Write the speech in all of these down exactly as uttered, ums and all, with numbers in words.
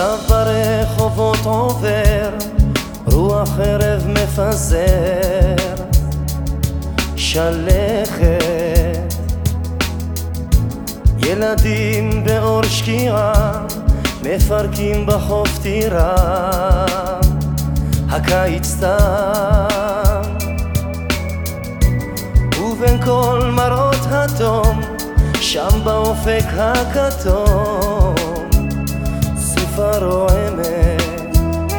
עכשיו ברחובות עובר, רוח ערב מפזר שלכת, ילדים באור שקיעה מפרקים בחוף טירה, הקיץ תם ובין כל מראות התום, שם באופק הכתום סופה רועמת,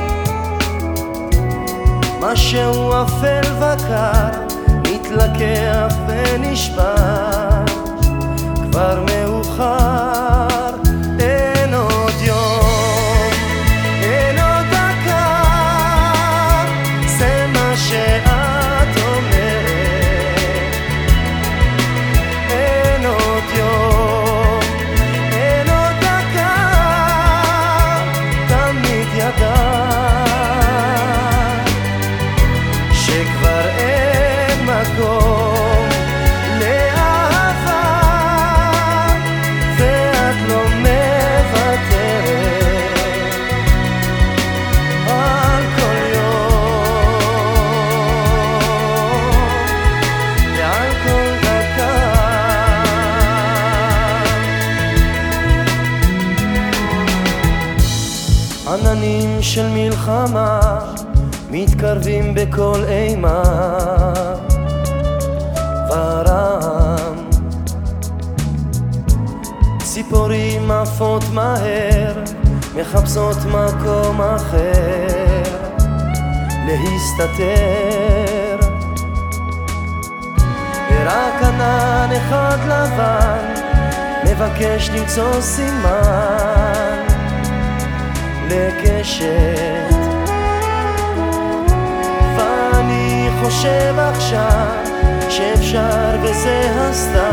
משהו אפל וקר מתלקח ונשבר, כבר מאוחר, אין עוד יום, אין עוד דקה, זה מה שאת אומרת. אין עוד יום, אין עוד דקה, תמיד ידעת שכבר אין מקום לאהבה, ואת לא מוותרת על כל יום ועל כל דקה. עננים של מלחמה מתקרבים בכל אימה ורם, ציפורים עפות מהר מחפשות מקום אחר להסתתר, ורק ענן אחד לבן מבקש למצוא סימן לקשת. ואני חושב עכשיו שאפשר וזה הסתם